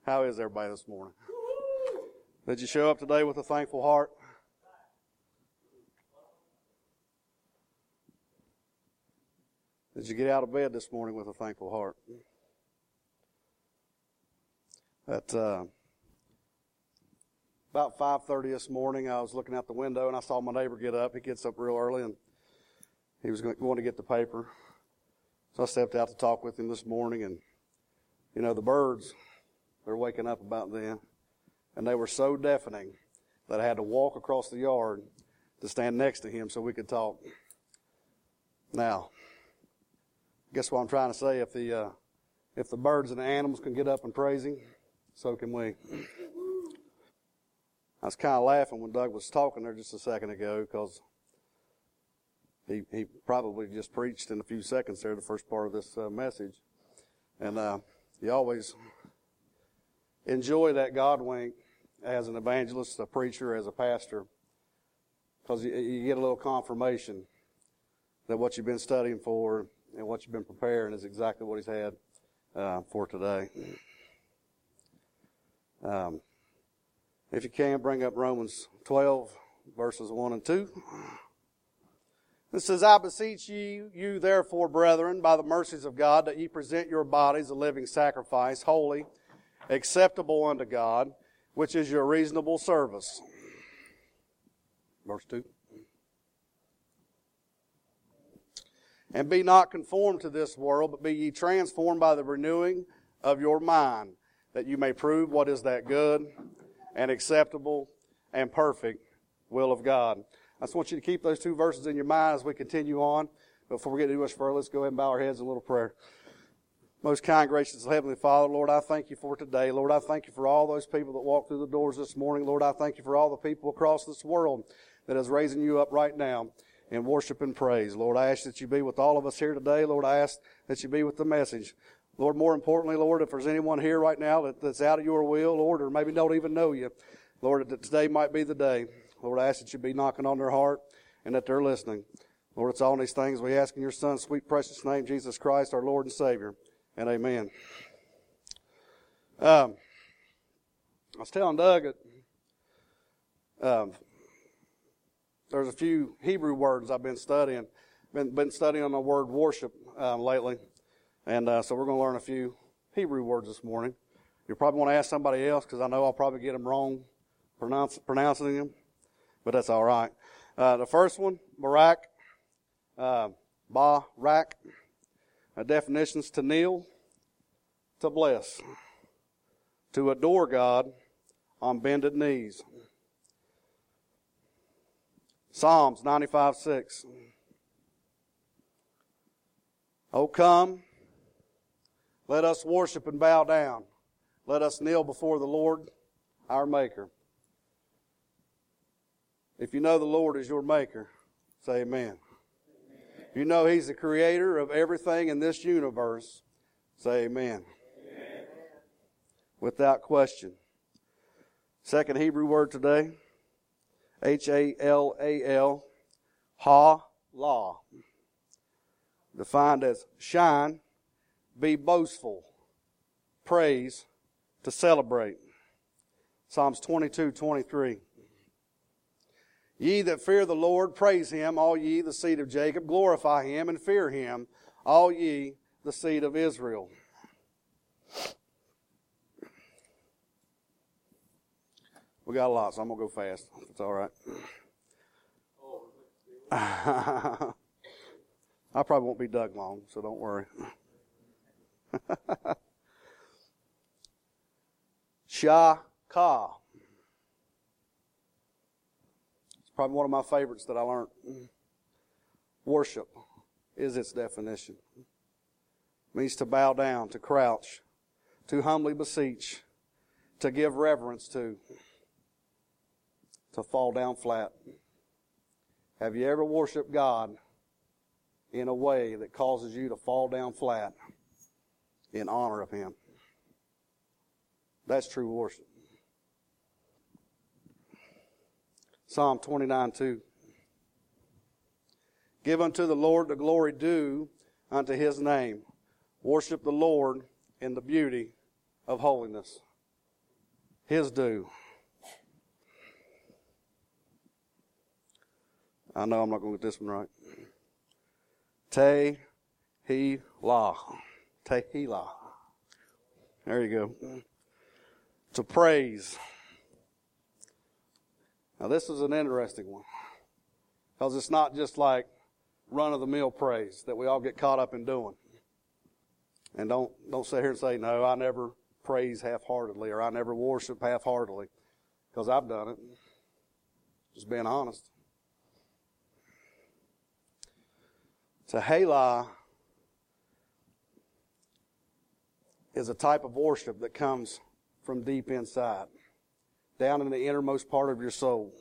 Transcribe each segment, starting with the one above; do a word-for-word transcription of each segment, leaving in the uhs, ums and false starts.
How is everybody this morning? Did you show up today with a thankful heart? Did you get out of bed this morning with a thankful heart? At uh, about five thirty this morning, I was looking out the window and I saw my neighbor get up. He gets up real early and he was going to get the paper. So I stepped out to talk with him this morning, and you know, the birds, they're waking up about then, and they were so deafening that I had to walk across the yard to stand next to him so we could talk. Now, guess what I'm trying to say? If the uh, if the birds and the animals can get up and praise Him, so can we. I was kind of laughing when Doug was talking there just a second ago, because he he probably just preached in a few seconds there the first part of this uh, message, and uh, you always enjoy that God wink as an evangelist, a preacher, as a pastor, because you, you get a little confirmation that what you've been studying for and what you've been preparing is exactly what He's had uh, for today. Um, if you can, bring up Romans twelve, verses one and two. It says, I beseech you, you therefore, brethren, by the mercies of God, that ye present your bodies a living sacrifice, holy, acceptable unto God, which is your reasonable service. Verse two. And be not conformed to this world, but be ye transformed by the renewing of your mind, that you may prove what is that good and acceptable and perfect will of God. I just want you to keep those two verses in your mind as we continue on. Before we get too much further, let's go ahead and bow our heads in a little prayer. Most kind, gracious Heavenly Father, Lord, I thank You for today. Lord, I thank You for all those people that walked through the doors this morning. Lord, I thank You for all the people across this world that is raising You up right now in worship and praise. Lord, I ask that You be with all of us here today. Lord, I ask that You be with the message. Lord, more importantly, Lord, if there's anyone here right now that, that's out of Your will, Lord, or maybe don't even know You, Lord, that today might be the day. Lord, I ask that You be knocking on their heart and that they're listening. Lord, it's all these things we ask in Your Son's sweet, precious name, Jesus Christ, our Lord and Savior. And amen. Um, I was telling Doug that um, there's a few Hebrew words I've been studying. Been been studying on the word worship um, lately, and uh, so we're going to learn a few Hebrew words this morning. You probably want to ask somebody else, because I know I'll probably get them wrong pronounce, pronouncing them, but that's all right. Uh, the first one, barak, uh, ba-rak. Uh, definitions: to kneel, to bless, to adore God on bended knees. Psalms ninety-five six. Oh, come, let us worship and bow down. Let us kneel before the Lord, our Maker. If you know the Lord is your Maker, say amen. If you know He's the creator of everything in this universe, say amen. Amen. Without question. Second Hebrew word today, H A L A L, ha-la. Defined as shine, be boastful, praise, to celebrate. Psalms twenty-two twenty-three. Ye that fear the Lord, praise Him, all ye the seed of Jacob, glorify Him and fear Him, all ye the seed of Israel. We got a lot, so I'm going to go fast. It's all right. I probably won't be Doug long, so don't worry. Shaka. Probably one of my favorites that I learned. Worship is its definition. It means to bow down, to crouch, to humbly beseech, to give reverence to, to fall down flat. Have you ever worshiped God in a way that causes you to fall down flat in honor of Him? That's true worship. Psalm twenty-nine two. Give unto the Lord the glory due unto His name. Worship the Lord in the beauty of holiness. His due. I know I'm not going to get this one right. Tehillah. Tehillah. There you go. To praise. Now this is an interesting one. Because it's not just like run-of-the-mill praise that we all get caught up in doing. And don't, don't sit here and say, no, I never praise half-heartedly or I never worship half-heartedly. Because I've done it. Just being honest. Tehillah is a type of worship that comes from deep inside, down in the innermost part of your soul.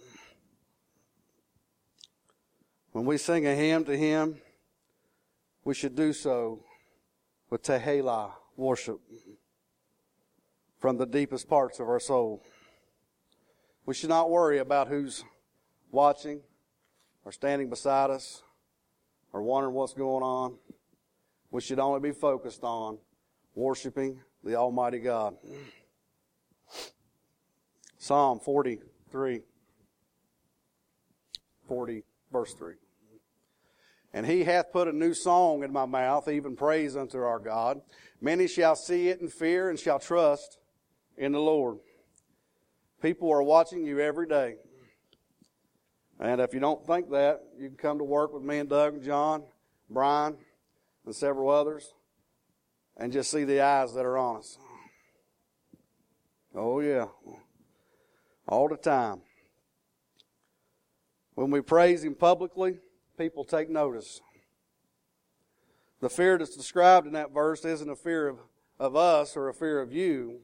When we sing a hymn to Him, we should do so with Tehillah, worship, from the deepest parts of our soul. We should not worry about who's watching or standing beside us or wondering what's going on. We should only be focused on worshiping the Almighty God. Psalm forty-three, forty, verse three. And He hath put a new song in my mouth, even praise unto our God. Many shall see it and fear and shall trust in the Lord. People are watching you every day. And if you don't think that, you can come to work with me and Doug and John, Brian, and several others, and just see the eyes that are on us. Oh, yeah. All the time. When we praise Him publicly, people take notice. The fear that's described in that verse isn't a fear of, of us or a fear of you.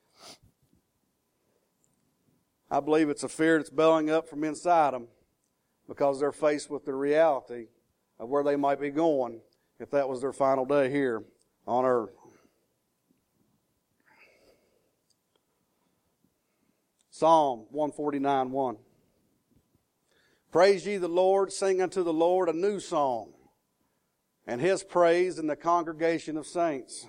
I believe it's a fear that's belling up from inside them because they're faced with the reality of where they might be going if that was their final day here on earth. Psalm one forty-nine, one. Praise ye the Lord, sing unto the Lord a new song, and His praise in the congregation of saints.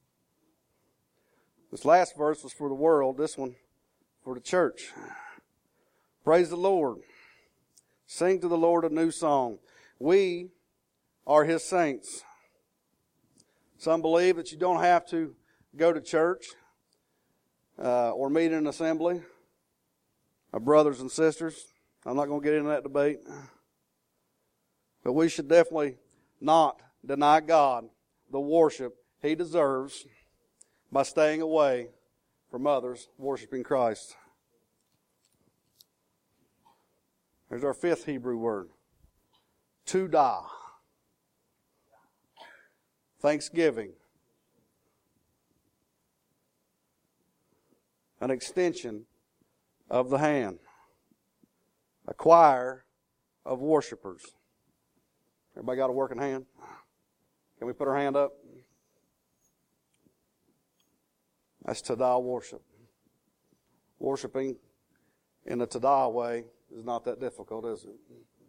This last verse was for the world, this one for the church. Praise the Lord. Sing to the Lord a new song. We are His saints. Some believe that you don't have to go to church uh, or meet in an assembly of brothers and sisters. I'm not going to get into that debate. But we should definitely not deny God the worship He deserves by staying away from others worshiping Christ. There's our fifth Hebrew word. Todah. Thanksgiving. An extension of the hand. A choir of worshipers. Everybody got a working hand? Can we put our hand up? That's Todah worship. Worshiping in the Todah way is not that difficult, is it?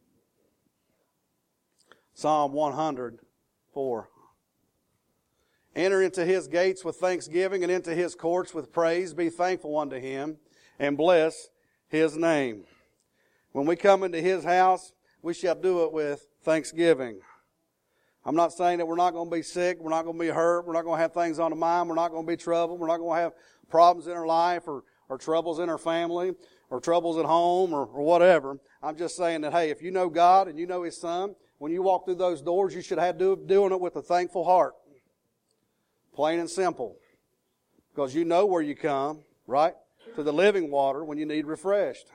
Psalm one hundred four. Enter into His gates with thanksgiving and into His courts with praise. Be thankful unto Him and bless His name. When we come into His house, we shall do it with thanksgiving. I'm not saying that we're not going to be sick, we're not going to be hurt, we're not going to have things on the mind, we're not going to be troubled, we're not going to have problems in our life or, or troubles in our family or troubles at home or, or whatever. I'm just saying that, hey, if you know God and you know His Son, when you walk through those doors, you should have do, doing it with a thankful heart. Plain and simple. Because you know where you come, right? To the living water when you need refreshed.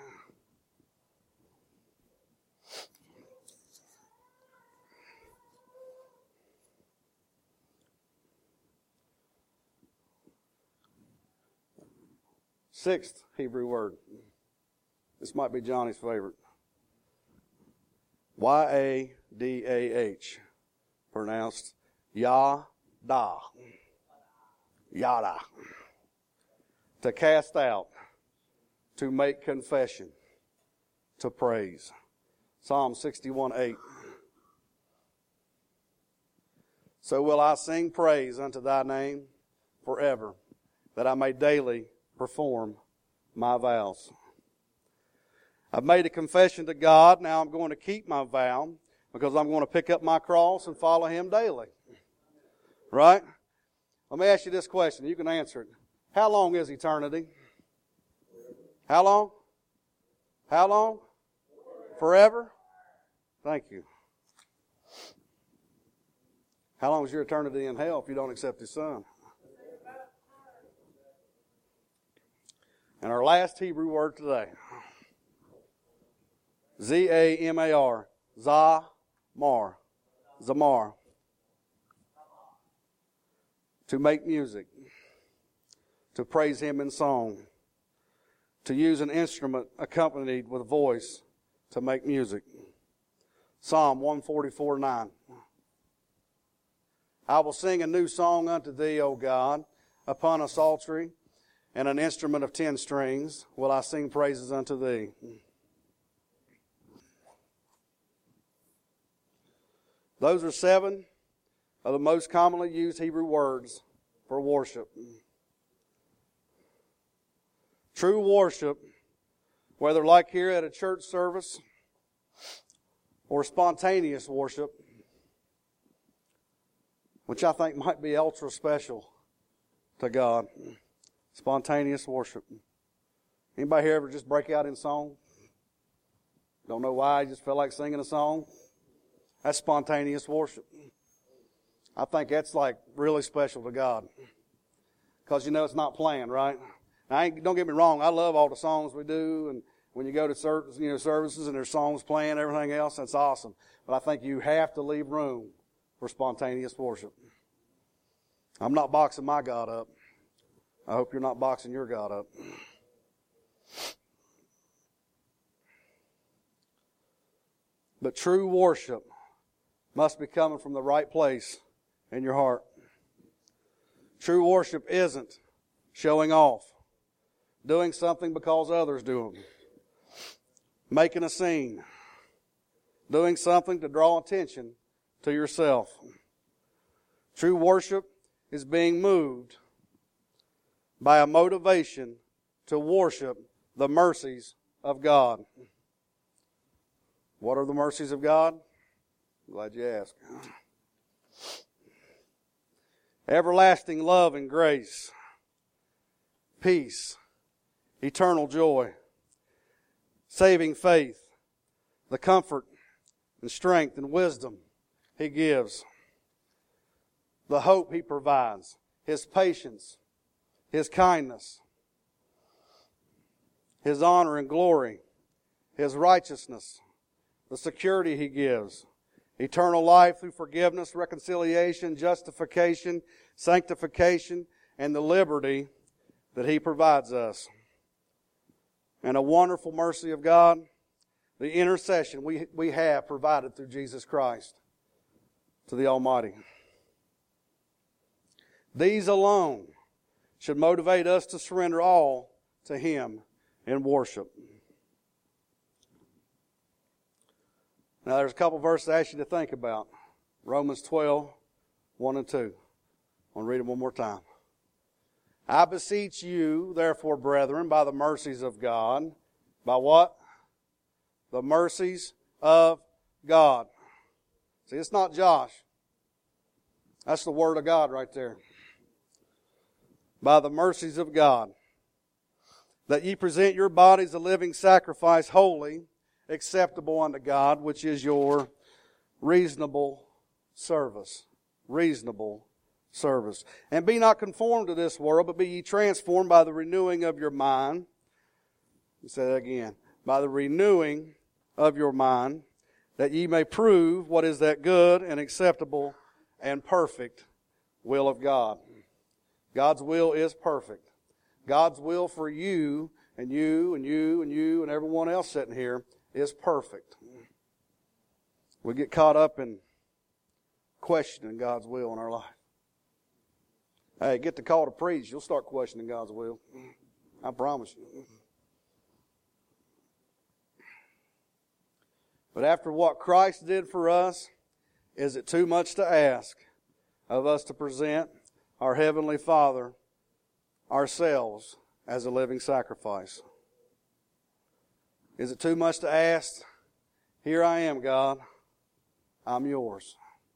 Sixth Hebrew word. This might be Johnny's favorite. Y A D A H. Pronounced Yada. Yada. To cast out. To make confession. To praise. Psalm sixty-one, eight. So will I sing praise unto thy name forever, that I may daily perform my vows. I've made a confession to God. Now I'm going to keep my vow because I'm going to pick up my cross and follow Him daily. Right? Let me ask you this question. You can answer it. How long is eternity? How long? How long? Forever? Thank you. How long is your eternity in hell if you don't accept His Son? And our last Hebrew word today. Z A M A R. Zamar. Zamar. To make music. To praise Him in song. To use an instrument accompanied with voice to make music. Psalm one forty-four nine. I will sing a new song unto Thee, O God. Upon a psaltery and an instrument of ten strings will I sing praises unto Thee. Those are seven of the most commonly used Hebrew words for worship. True worship, whether like here at a church service or spontaneous worship, which I think might be ultra special to God. Spontaneous worship. Anybody here ever just break out in song? Don't know why, you just felt like singing a song? That's spontaneous worship. I think that's like really special to God. Because you know it's not planned, right? Now, I ain't, don't get me wrong, I love all the songs we do, and when you go to service, you know, services and there's songs playing, everything else, that's awesome. But I think you have to leave room for spontaneous worship. I'm not boxing my God up. I hope you're not boxing your God up. But true worship must be coming from the right place in your heart. True worship isn't showing off, doing something because others do them, making a scene, doing something to draw attention to yourself. True worship is being moved by a motivation to worship the mercies of God. What are the mercies of God? I'm glad you asked. Everlasting love and grace, peace, eternal joy, saving faith, the comfort and strength and wisdom He gives, the hope He provides, His patience, His kindness, His honor and glory, His righteousness, the security He gives, eternal life through forgiveness, reconciliation, justification, sanctification, and the liberty that He provides us. And a wonderful mercy of God, the intercession we, we have provided through Jesus Christ to the Almighty. These alone should motivate us to surrender all to Him in worship. Now there's a couple verses I ask you to think about. Romans twelve, one and two. I want to read them one more time. I beseech you, therefore, brethren, by the mercies of God. By what? The mercies of God. See, it's not Josh. That's the Word of God right there. By the mercies of God, that ye present your bodies a living sacrifice, holy, acceptable unto God, which is your reasonable service. Reasonable service. And be not conformed to this world, but be ye transformed by the renewing of your mind. Let me say that again. By the renewing of your mind, that ye may prove what is that good and acceptable and perfect will of God. God's will is perfect. God's will for you and you and you and you and everyone else sitting here is perfect. We get caught up in questioning God's will in our life. Hey, get the call to preach, you'll start questioning God's will. I promise you. But after what Christ did for us, is it too much to ask of us to present our Heavenly Father ourselves as a living sacrifice. Is it too much to ask? Here I am, God. I'm yours.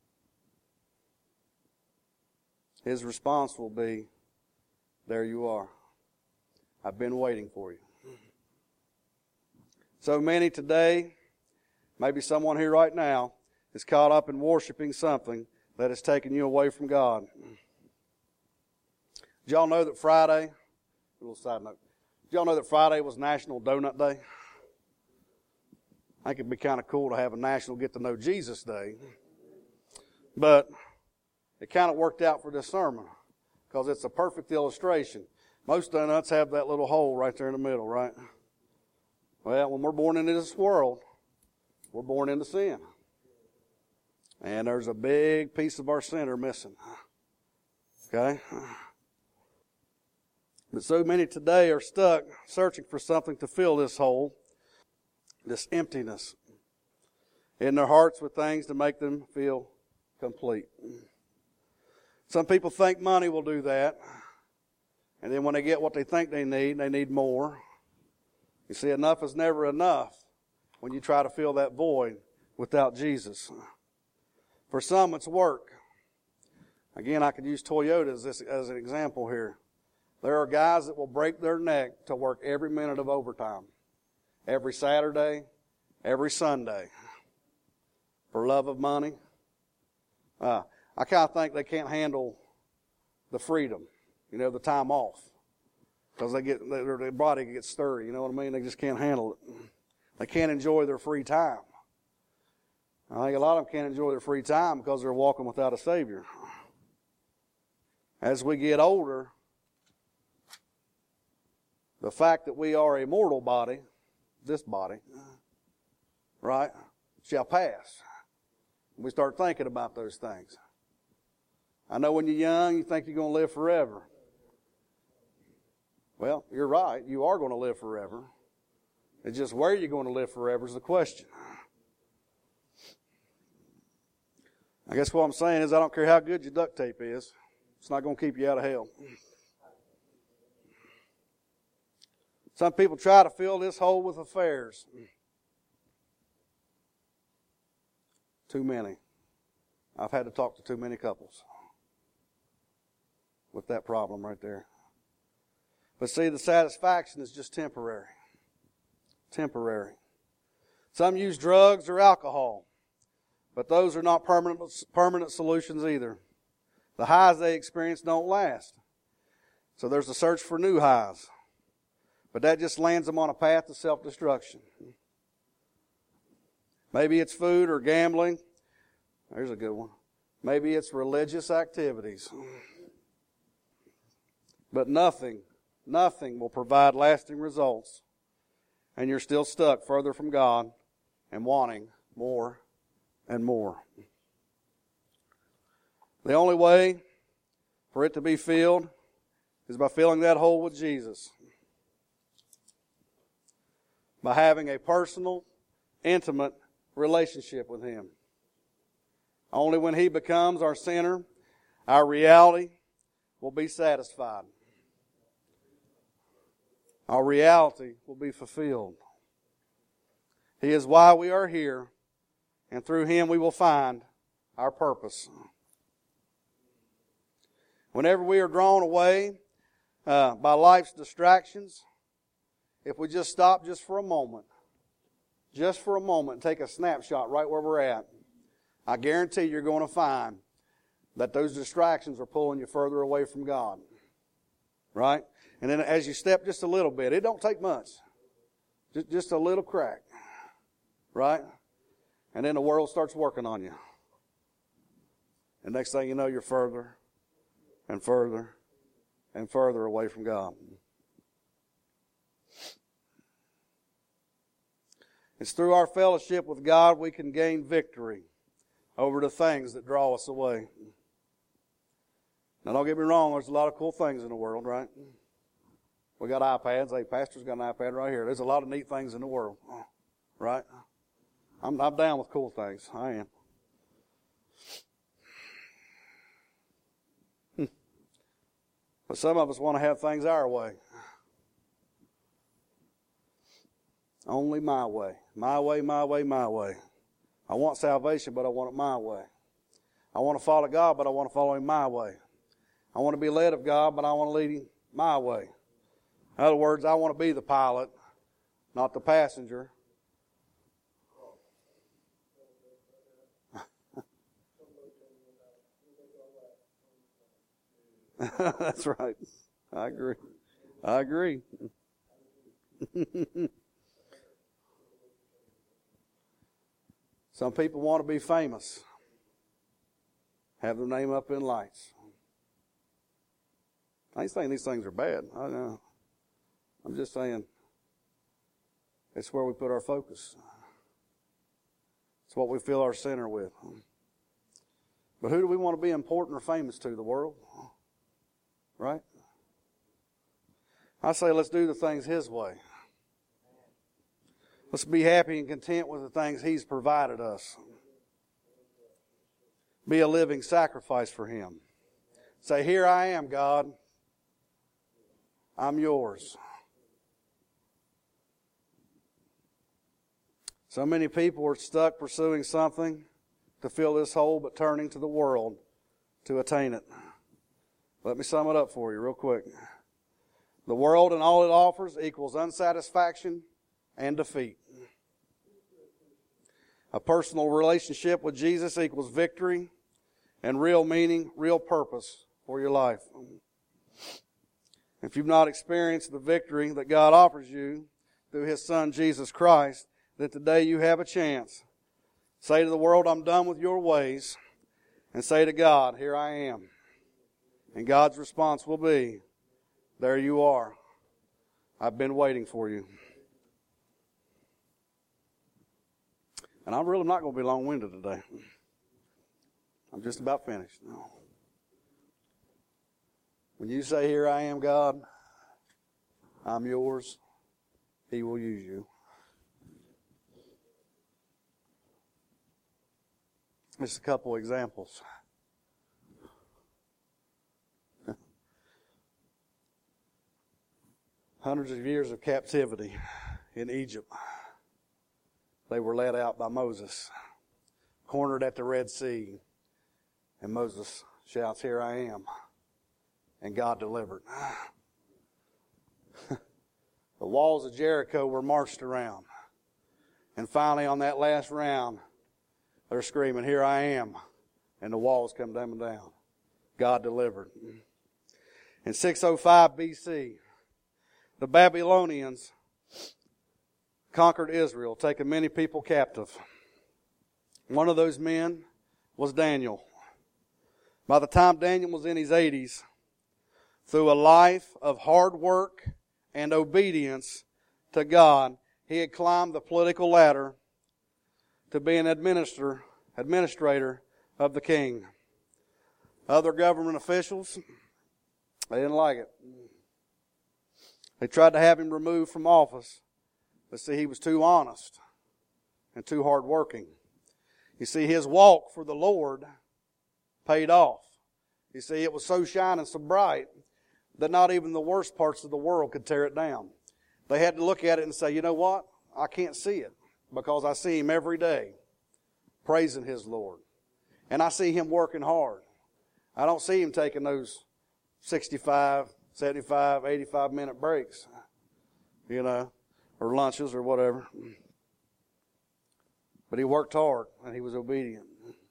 His response will be, there you are. I've been waiting for you. So many today, maybe someone here right now, is caught up in worshiping something that has taken you away from God. Did y'all know that Friday, a little side note, did y'all know that Friday was National Donut Day? I think it'd be kind of cool to have a National Get to Know Jesus Day. But it kind of worked out for this sermon because it's a perfect illustration. Most donuts have that little hole right there in the middle, right? Well, when we're born into this world, we're born into sin. And there's a big piece of our center missing. Okay? But so many today are stuck searching for something to fill this hole, this emptiness in their hearts with things to make them feel complete. Some people think money will do that. And then when they get what they think they need, they need more. You see, enough is never enough when you try to fill that void without Jesus. For some, it's work. Again, I could use Toyota as, this, as an example here. There are guys that will break their neck to work every minute of overtime. Every Saturday, every Sunday. For love of money. Uh, I kind of think they can't handle the freedom. You know, the time off. Because they get, their, their body gets sturdy, you know what I mean? They just can't handle it. They can't enjoy their free time. I think a lot of them can't enjoy their free time because they're walking without a Savior. As we get older, the fact that we are a mortal body, this body, right, shall pass. We start thinking about those things. I know when you're young, you think you're going to live forever. Well, you're right. You are going to live forever. It's just where you're going to live forever is the question. I guess what I'm saying is I don't care how good your duct tape is. It's not going to keep you out of hell. Some people try to fill this hole with affairs. Too many. I've had to talk to too many couples with that problem right there. But see, the satisfaction is just temporary. Temporary. Some use drugs or alcohol, but those are not permanent, permanent solutions either. The highs they experience don't last. So there's a search for new highs. But that just lands them on a path to self-destruction. Maybe it's food or gambling. There's a good one. Maybe it's religious activities. But nothing, nothing will provide lasting results. And you're still stuck further from God and wanting more and more. The only way for it to be filled is by filling that hole with Jesus. By having a personal, intimate relationship with Him. Only when He becomes our center, our reality will be satisfied. Our reality will be fulfilled. He is why we are here, and through Him we will find our purpose. Whenever we are drawn away uh, by life's distractions, if we just stop just for a moment, just for a moment, and take a snapshot right where we're at, I guarantee you're going to find that those distractions are pulling you further away from God. Right? And then as you step just a little bit, it don't take much. Just, just a little crack. Right? And then the world starts working on you. And next thing you know, you're further and further and further away from God. It's through our fellowship with God we can gain victory over the things that draw us away. Now, don't get me wrong, there's a lot of cool things in the world, right? We got iPads. Hey, Pastor's got an iPad right here. There's a lot of neat things in the world, right? I'm, I'm down with cool things. I am. But some of us want to have things our way. Only my way. My way, my way, my way. I want salvation, but I want it my way. I want to follow God, but I want to follow Him my way. I want to be led of God, but I want to lead Him my way. In other words, I want to be the pilot, not the passenger. That's right. I agree. I agree. Some people want to be famous. Have their name up in lights. I ain't saying these things are bad. I know. I'm just saying it's where we put our focus. It's what we fill our center with. But who do we want to be important or famous to? The world? Right? I say let's do the things His way. Let's be happy and content with the things He's provided us. Be a living sacrifice for Him. Say, here I am, God. I'm yours. So many people are stuck pursuing something to fill this hole, but turning to the world to attain it. Let me sum it up for you real quick. The world and all it offers equals unsatisfaction and defeat. A personal relationship with Jesus equals victory and real meaning, real purpose for your life. If you've not experienced the victory that God offers you through His Son, Jesus Christ, then today you have a chance. Say to the world, I'm done with your ways. And say to God, here I am. And God's response will be, there you are. I've been waiting for you. And I'm really not going to be long-winded today. I'm just about finished. When you say, here I am, God, I'm yours, He will use you. Just a couple examples. Hundreds of years of captivity in Egypt. They were led out by Moses, cornered at the Red Sea. And Moses shouts, here I am. And God delivered. The walls of Jericho were marched around. And finally on that last round, they're screaming, here I am. And the walls come down and down. God delivered. In six oh five B C, the Babylonians conquered Israel, taking many people captive. One of those men was Daniel. By the time Daniel was in his eighties, through a life of hard work and obedience to God, he had climbed the political ladder to be an administrator, administrator of the king. Other government officials, they didn't like it. They tried to have him removed from office. But see, he was too honest and too hardworking. You see, his walk for the Lord paid off. You see, it was so shining so bright that not even the worst parts of the world could tear it down. They had to look at it and say, you know what? I can't see it because I see him every day praising his Lord. And I see him working hard. I don't see him taking those sixty-five, seventy-five, eighty-five minute breaks, you know, or lunches or whatever. But he worked hard and he was obedient.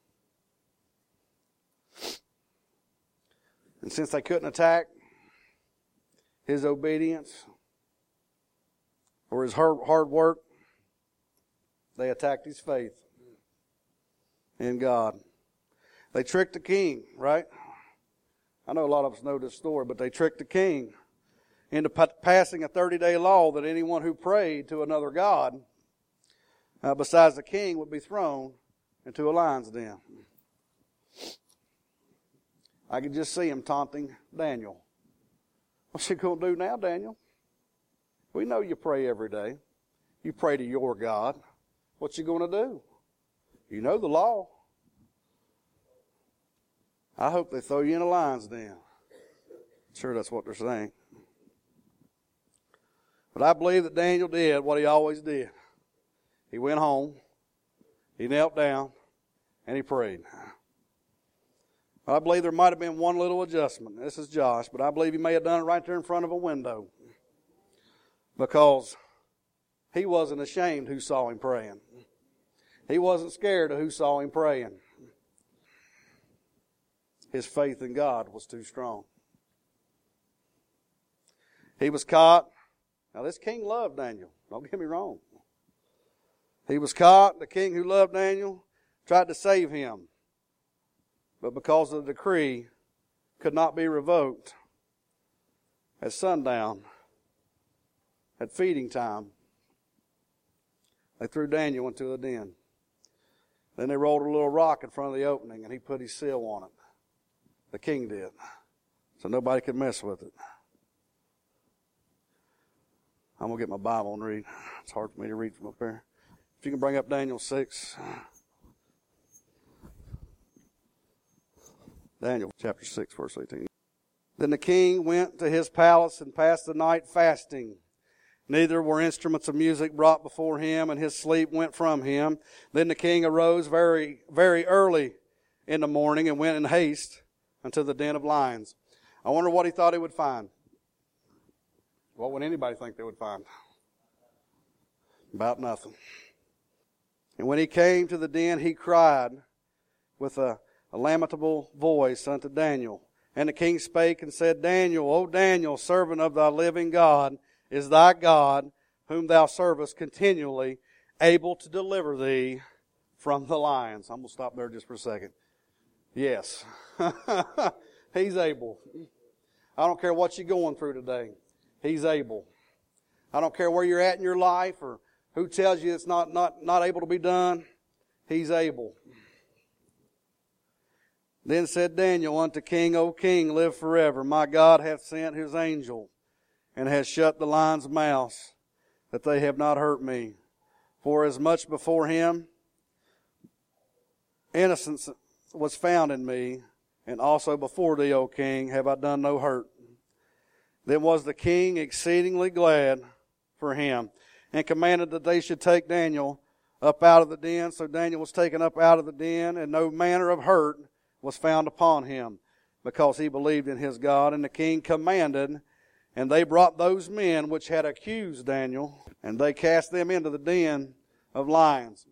And since they couldn't attack his obedience or his hard work, they attacked his faith in God. They tricked the king, right? I know a lot of us know this story, but they tricked the king into passing a thirty-day law that anyone who prayed to another god uh, besides the king would be thrown into a lion's den. I could just see him taunting Daniel. What's he going to do now, Daniel? We know you pray every day. You pray to your God. What's you going to do? You know the law. I hope they throw you in a lion's den. Sure, that's what they're saying. But I believe that Daniel did what he always did. He went home, he knelt down, and he prayed. I believe there might have been one little adjustment. This is Josh, but I believe he may have done it right there in front of a window. Because he wasn't ashamed who saw him praying. He wasn't scared of who saw him praying. His faith in God was too strong. He was caught. Now this king loved Daniel. Don't get me wrong. He was caught. The king who loved Daniel tried to save him. But because the decree could not be revoked, at sundown, at feeding time, they threw Daniel into a den. Then they rolled a little rock in front of the opening, and he put his seal on it. The king did. So nobody could mess with it. I'm going to get my Bible and read. It's hard for me to read from up there. If you can bring up Daniel six. Daniel chapter six, verse eighteen. Then the king went to his palace and passed the night fasting. Neither were instruments of music brought before him, and his sleep went from him. Then the king arose very, very early in the morning and went in haste unto the den of lions. I wonder what he thought he would find. What would anybody think they would find? About nothing. And when he came to the den, he cried with a, a lamentable voice unto Daniel. And the king spake and said, Daniel, O Daniel, servant of thy living God, is thy God, whom thou servest continually, able to deliver thee from the lions. I'm going to stop there just for a second. Yes. He's able. I don't care what you're going through today. He's able. I don't care where you're at in your life or who tells you it's not, not, not able to be done. He's able. Then said Daniel unto king, O king, live forever. My God hath sent his angel and has shut the lions' mouths, that they have not hurt me. For as much before him innocence was found in me, and also before thee, O king, have I done no hurt. Then was the king exceedingly glad for him, and commanded that they should take Daniel up out of the den. So Daniel was taken up out of the den, and no manner of hurt was found upon him, because he believed in his God. And the king commanded, and they brought those men which had accused Daniel, and they cast them into the den of lions.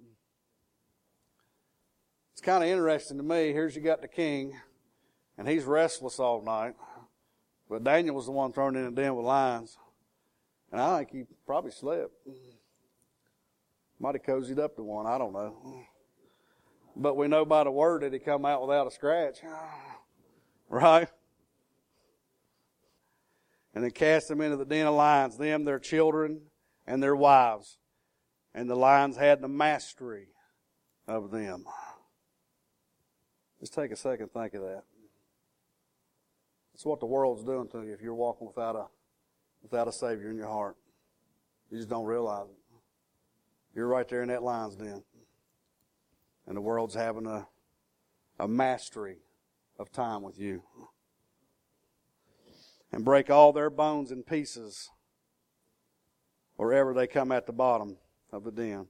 It's kind of interesting to me. Here's you got the king, and he's restless all night. But Daniel was the one thrown in the den with lions. And I think he probably slept. Might have cozied up to one, I don't know. But we know by the word that he come out without a scratch. Right? And then cast them into the den of lions, them, their children, and their wives. And the lions had the mastery of them. Just take a second, think of that. That's what the world's doing to you if you're walking without a without a Savior in your heart. You just don't realize it. You're right there in that lion's den. And the world's having a, a mastery of time with you. And break all their bones in pieces wherever they come at the bottom of the den.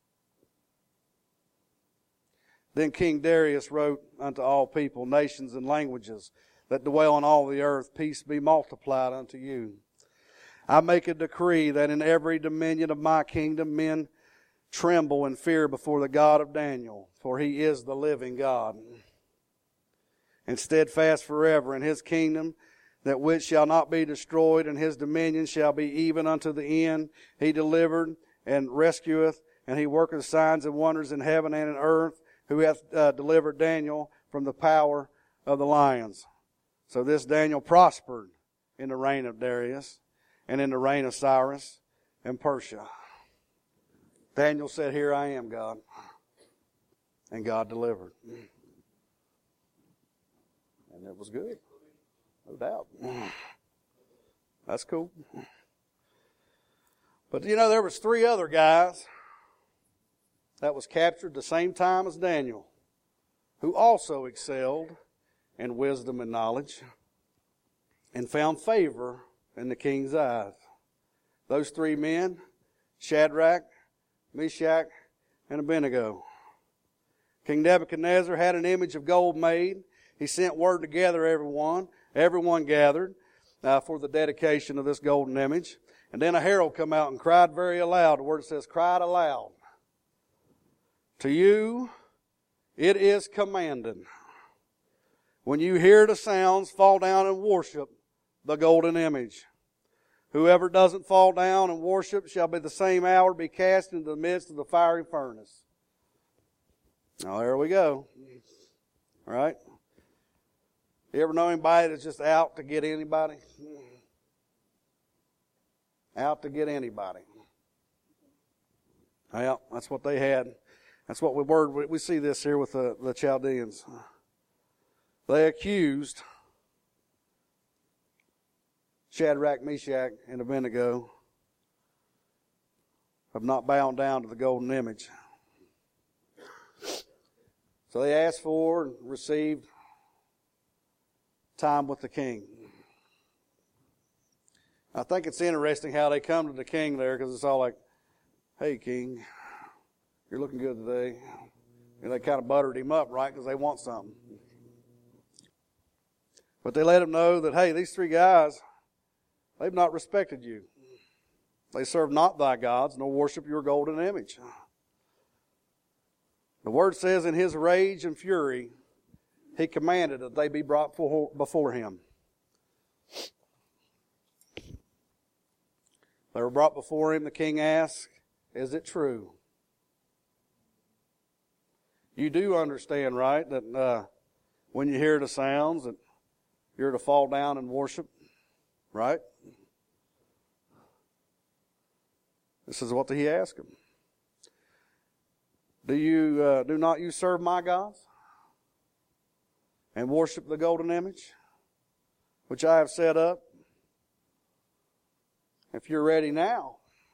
Then King Darius wrote unto all people, nations, and languages that dwell on all the earth, peace be multiplied unto you. I make a decree that in every dominion of my kingdom men tremble and fear before the God of Daniel, for he is the living God, and steadfast forever in his kingdom, that which shall not be destroyed, and his dominion shall be even unto the end. He delivered and rescueth, and he worketh signs and wonders in heaven and in earth, who hath uh, delivered Daniel from the power of the lions. So this Daniel prospered in the reign of Darius, and in the reign of Cyrus and Persia. Daniel said, here I am, God. And God delivered. And it was good. No doubt. That's cool. But you know, there was three other guys that was captured the same time as Daniel, who also excelled in wisdom and knowledge, and found favor in the king's eyes. those three men, Shadrach, Meshach, and Abednego. King Nebuchadnezzar had an image of gold made. He sent word to gather everyone. Everyone gathered uh, for the dedication of this golden image. And then a herald come out and cried very aloud. The word says, cried aloud. To you it is commanded, when you hear the sounds, fall down and worship the golden image. Whoever doesn't fall down and worship shall be the same hour be cast into the midst of the fiery furnace. Now there we go. All right? You ever know anybody that's just out to get anybody? Out to get anybody. Well, that's what they had. That's what we word. We see this here with the, the Chaldeans. They accused Shadrach, Meshach, and Abednego of not bowing down to the golden image. So they asked for and received time with the king. I think it's interesting how they come to the king there, because it's all like, hey, king, you're looking good today. And they kind of buttered him up, right, because they want something. But they let him know that, hey, these three guys, they've not respected you. They serve not thy gods, nor worship your golden image. The word says, in his rage and fury, he commanded that they be brought before him. They were brought before him. The king asked, is it true? You do understand, right, that uh, when you hear the sounds, that you're to fall down and worship, right? This is what he asked him. Do you uh, do not you serve my gods and worship the golden image which I have set up? If you're ready now.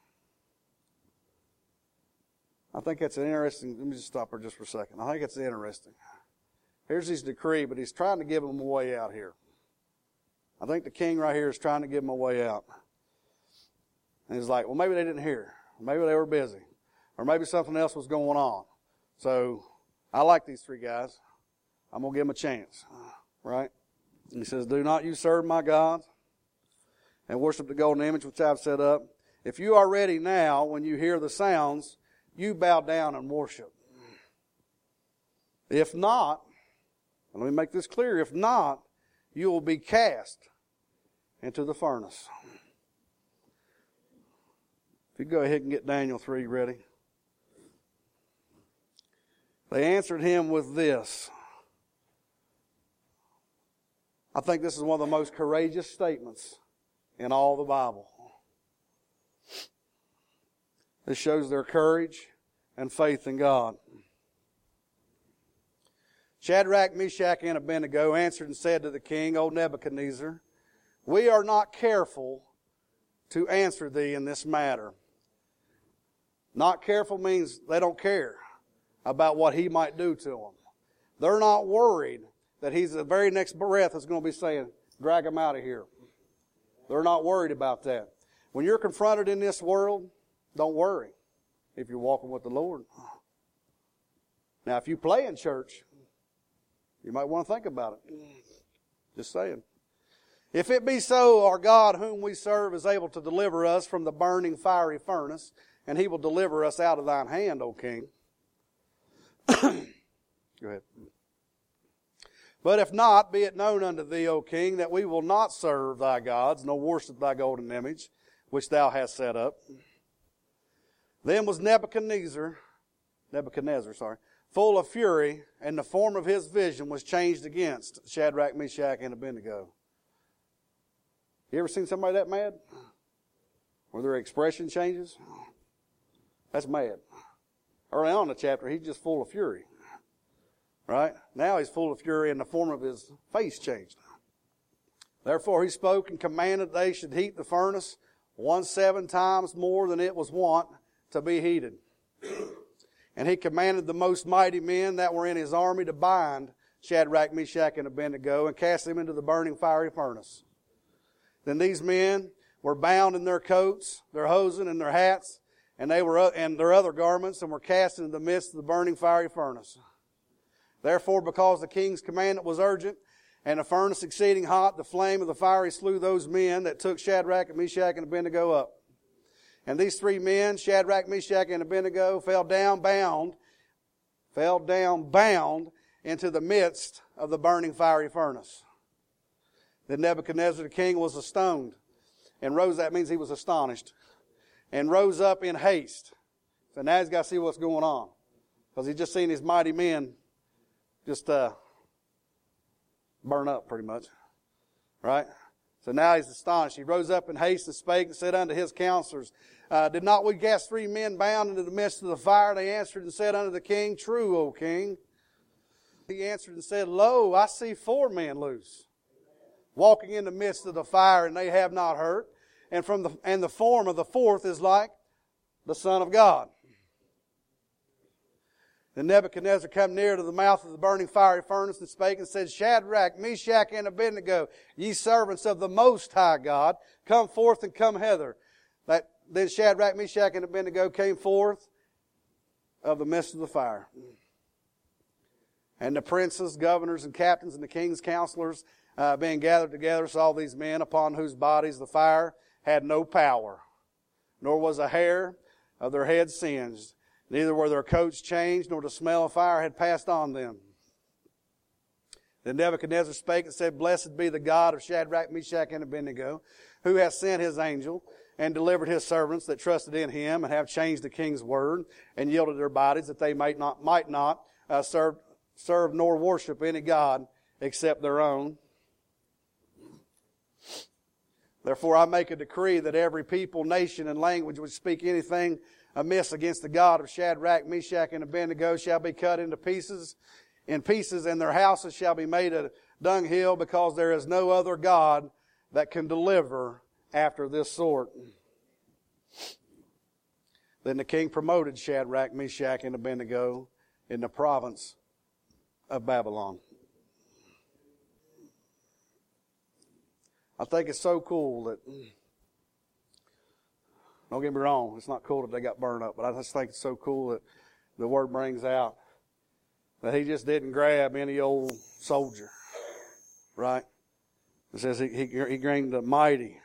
I think that's an interesting, let me just stop here just for a second. I think it's interesting. Here's his decree, but he's trying to give them a way out here. I think the king right here is trying to give them a way out. And he's like, well, maybe they didn't hear. Maybe they were busy. Or maybe something else was going on. So, I like these three guys. I'm going to give them a chance. Right? And he says, do not you serve my gods and worship the golden image which I've set up. If you are ready now, when you hear the sounds, you bow down and worship. If not, and let me make this clear, if not, you will be cast into the furnace. If you go ahead and get Daniel three ready. They answered him with this. I think this is one of the most courageous statements in all the Bible. This shows their courage and faith in God. Shadrach, Meshach, and Abednego answered and said to the king, O Nebuchadnezzar, we are not careful to answer thee in this matter. Not careful means they don't care about what he might do to them. They're not worried that he's the very next breath is going to be saying, drag him out of here. They're not worried about that. When you're confronted in this world, don't worry if you're walking with the Lord. Now, if you play in church, you might want to think about it. Just saying. If it be so, our God whom we serve is able to deliver us from the burning fiery furnace, and he will deliver us out of thine hand, O king. Go ahead. But if not, be it known unto thee, O king, that we will not serve thy gods, nor worship thy golden image, which thou hast set up. Then was Nebuchadnezzar, Nebuchadnezzar, sorry, full of fury, and the form of his vision was changed against Shadrach, Meshach, and Abednego. You ever seen somebody that mad? Where their expression changes? That's mad. Early on in the chapter, he's just full of fury. Right? Now he's full of fury, and the form of his face changed. Therefore he spoke and commanded they should heat the furnace one seven times more than it was wont to be heated. And he commanded the most mighty men that were in his army to bind Shadrach, Meshach, and Abednego and cast them into the burning fiery furnace. Then these men were bound in their coats, their hosen, and their hats, and they were and their other garments, and were cast into the midst of the burning fiery furnace. Therefore, because the king's commandment was urgent, and the furnace exceeding hot, the flame of the fire slew those men that took Shadrach, and Meshach, and Abednego up. And these three men, Shadrach, Meshach, and Abednego, fell down bound, fell down bound into the midst of the burning fiery furnace. Then Nebuchadnezzar the king was astonished, and rose, that means he was astonished, and rose up in haste. So now he's got to see what's going on, because he's just seen his mighty men just uh, burn up pretty much, right? So now he's astonished. He rose up in haste and spake and said unto his counselors, uh, Did not we cast three men bound into the midst of the fire? They answered and said unto the king, True, O king. He answered and said, Lo, I see four men loose, walking in the midst of the fire, and they have not hurt. And from the and the form of the fourth is like the Son of God. Then Nebuchadnezzar come near to the mouth of the burning fiery furnace and spake and said, Shadrach, Meshach, and Abednego, ye servants of the Most High God, come forth and come hither. That, then Shadrach, Meshach, and Abednego came forth of the midst of the fire. And the princes, governors, and captains, and the king's counselors, uh, being gathered together, saw these men upon whose bodies the fire had no power, nor was a hair of their heads singed. Neither were their coats changed, nor the smell of fire had passed on them. Then Nebuchadnezzar spake and said, Blessed be the God of Shadrach, Meshach, and Abednego, who hath sent his angel, and delivered his servants that trusted in him, and have changed the king's word, and yielded their bodies, that they might not, might not uh, serve, serve nor worship any god except their own. Therefore I make a decree that every people, nation, and language which speak anything amiss against the God of Shadrach, Meshach, and Abednego shall be cut into pieces, in pieces, and their houses shall be made a dunghill, because there is no other God that can deliver after this sort. Then the king promoted Shadrach, Meshach, and Abednego in the province of Babylon. I think it's so cool that, don't get me wrong, it's not cool that they got burned up, but I just think it's so cool that the word brings out that he just didn't grab any old soldier, right? It says he, he, he gained the mighty,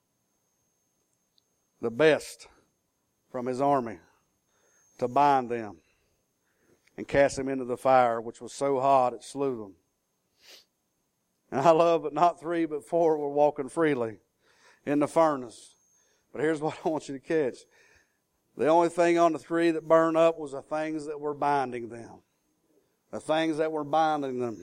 the best from his army to bind them and cast them into the fire, which was so hot it slew them. And I love that not three but four were walking freely in the furnace. But here's what I want you to catch. The only thing on the three that burned up was the things that were binding them. The things that were binding them.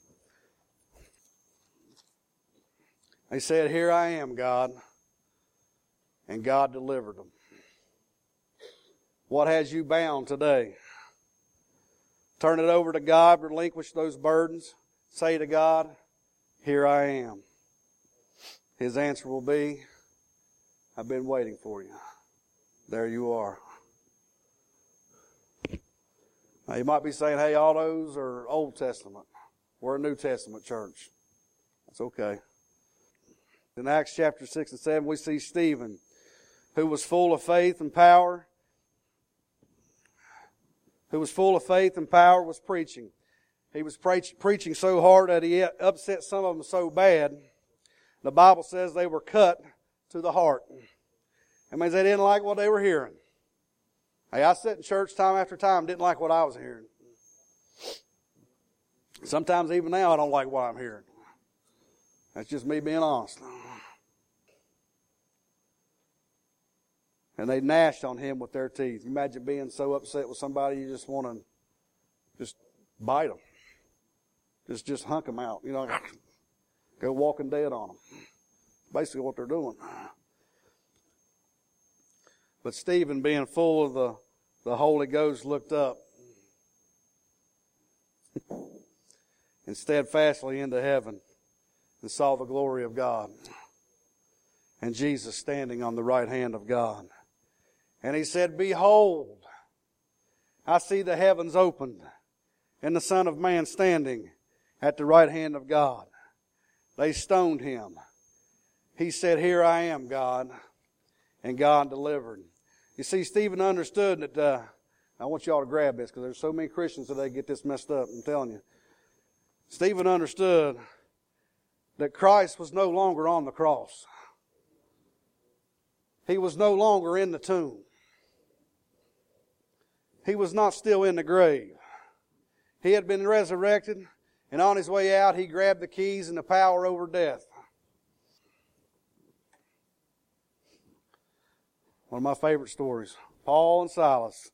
They said, Here I am, God. And God delivered them. What has you bound today? Turn it over to God. Relinquish those burdens. Say to God, Here I am. His answer will be, I've been waiting for you. There you are. Now you might be saying, hey, all those are Old Testament. We're a New Testament church. That's okay. In Acts chapter six and seven, we see Stephen, who was full of faith and power, who was full of faith and power, was preaching. He was preach, preaching so hard that he upset some of them so bad, the Bible says they were cut to the heart. That means they didn't like what they were hearing. Hey, I sat in church time after time, didn't like what I was hearing. Sometimes even now I don't like what I'm hearing. That's just me being honest. And they gnashed on him with their teeth. Imagine being so upset with somebody you just want to just bite them. Just, just hunk them out. You know, go walking dead on them. Basically what they're doing. But Stephen, being full of the, the Holy Ghost, looked up and steadfastly into heaven and saw the glory of God and Jesus standing on the right hand of God. And he said, Behold, I see the heavens opened and the Son of Man standing at the right hand of God. They stoned him he said, "Here I am, God," and God delivered. You see, Stephen understood that, uh, I want y'all to grab this because there's so many Christians today get this messed up, I'm telling you. Stephen understood that Christ was no longer on the cross. He was no longer in the tomb. He was not still in the grave. He had been resurrected, and on his way out, he grabbed the keys and the power over death. One of my favorite stories, Paul and Silas.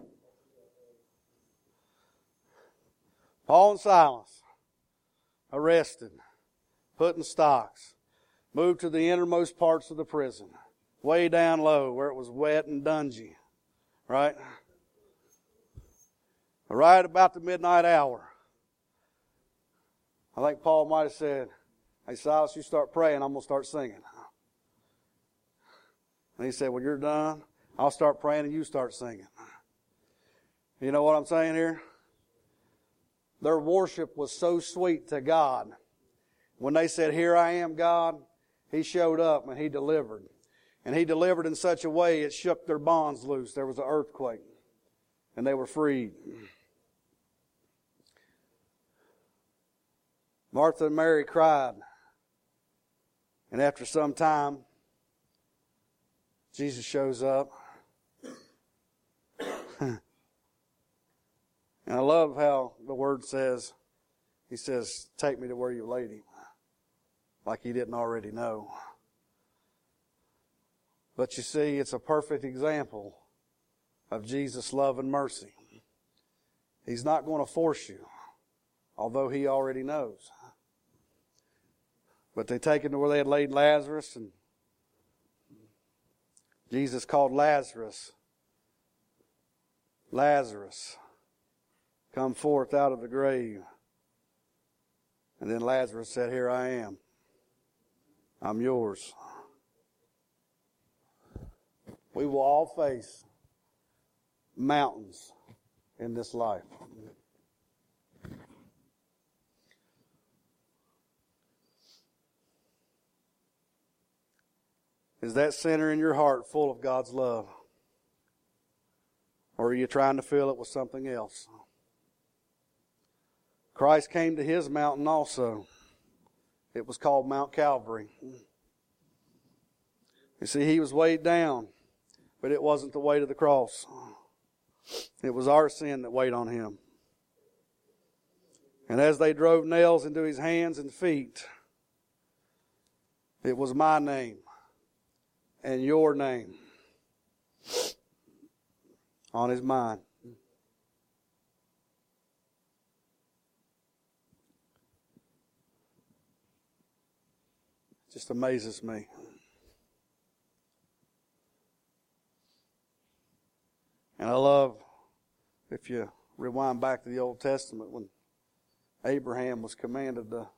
Paul and Silas, arrested, put in stocks, moved to the innermost parts of the prison, way down low where it was wet and dungy, right? Right about the midnight hour, I think Paul might have said, "Hey, Silas, you start praying, I'm going to start singing." And he said, "When you're done, I'll start praying and you start singing." You know what I'm saying here? Their worship was so sweet to God. When they said, "Here I am, God," He showed up and He delivered. And He delivered in such a way it shook their bonds loose. There was an earthquake. And they were freed. Martha and Mary cried. And after some time, Jesus shows up. And I love how the Word says, He says, "Take me to where you laid Him." Like He didn't already know. But you see, it's a perfect example of Jesus' love and mercy. He's not going to force you, although He already knows. But they take him to where they had laid Lazarus, and Jesus called Lazarus, "Lazarus, come forth out of the grave." And then Lazarus said, "Here I am. I'm yours." We will all face mountains in this life. Is that center in your heart full of God's love? Or are you trying to fill it with something else? Christ came to His mountain also. It was called Mount Calvary. You see, He was weighed down, but it wasn't the weight of the cross. It was our sin that weighed on Him. And as they drove nails into His hands and feet, it was my name and your name on His mind. It just amazes me. And I love, if you rewind back to the Old Testament, when Abraham was commanded to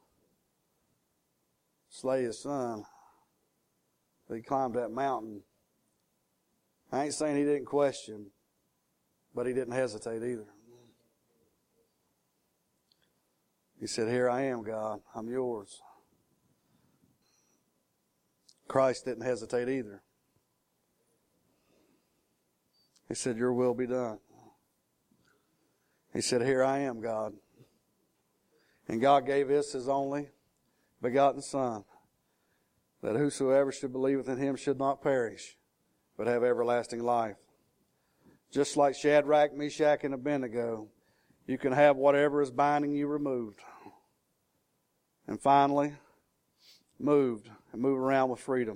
slay his son, he climbed that mountain. I ain't saying he didn't question, but he didn't hesitate either. He said, "Here I am, God. I'm yours." Christ didn't hesitate either. He said, "Your will be done." He said, "Here I am, God." And God gave us His only begotten Son, that whosoever should believeth in Him should not perish, but have everlasting life. Just like Shadrach, Meshach, and Abednego, you can have whatever is binding you removed. And finally, moved and move around with freedom.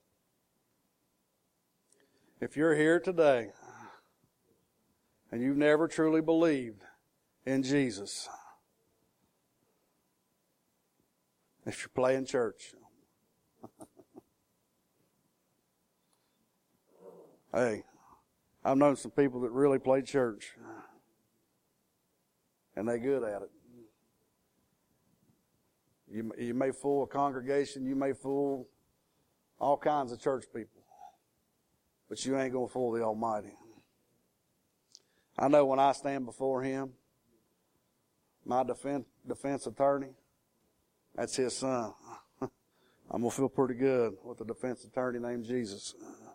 If you're here today and you've never truly believed in Jesus, if you're playing church, hey, I've known some people that really play church, and they're good at it. You, you may fool a congregation, you may fool all kinds of church people, but you ain't going to fool the Almighty. I know when I stand before Him, my defense, defense attorney, that's His Son. I'm going to feel pretty good with a defense attorney named Jesus.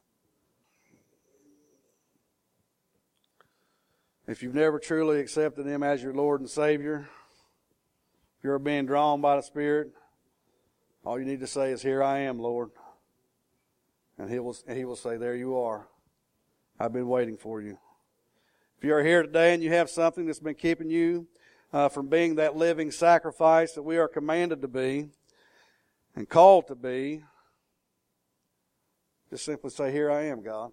If you've never truly accepted Him as your Lord and Savior, if you're being drawn by the Spirit, all you need to say is, "Here I am, Lord." And He will, He will say, "There you are. I've been waiting for you." If you're here today and you have something that's been keeping you uh, from being that living sacrifice that we are commanded to be and called to be, just simply say, "Here I am, God."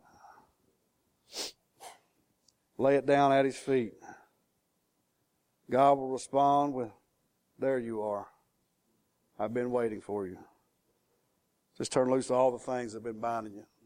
Lay it down at His feet. God will respond with, "There you are. I've been waiting for you." Just turn loose all the things that have been binding you.